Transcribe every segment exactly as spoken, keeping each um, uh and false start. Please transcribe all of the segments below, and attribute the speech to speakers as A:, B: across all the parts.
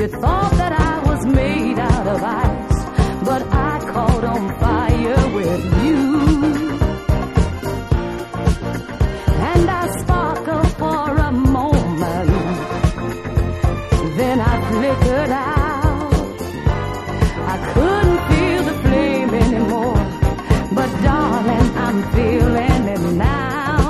A: You thought that I was made out of ice, but I caught on fire with you. And I sparkled for a moment, then I flickered out. I couldn't feel the flame anymore, but darling, I'm feeling it now.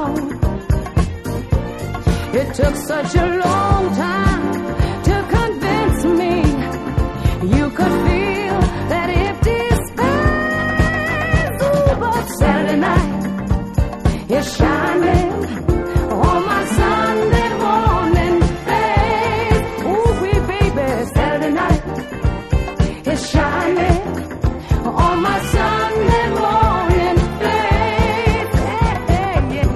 A: It took such a long time to convince me you could feel that empty space. Ooh, but Saturday night is shining on my Sunday morning face. Ooh, wee baby, Saturday night is shining on my Sunday morning face. Hey, hey, yeah.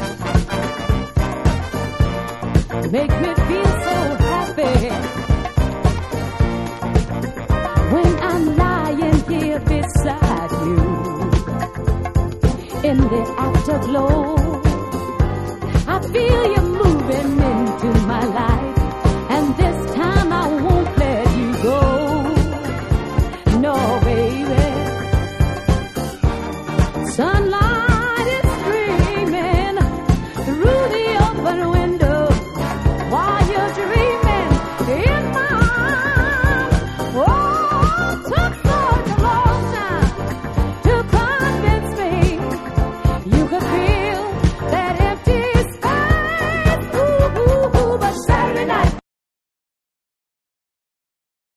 A: Make me feel so happy when I'm lying here beside you in the afterglow. I feel you moving into my life.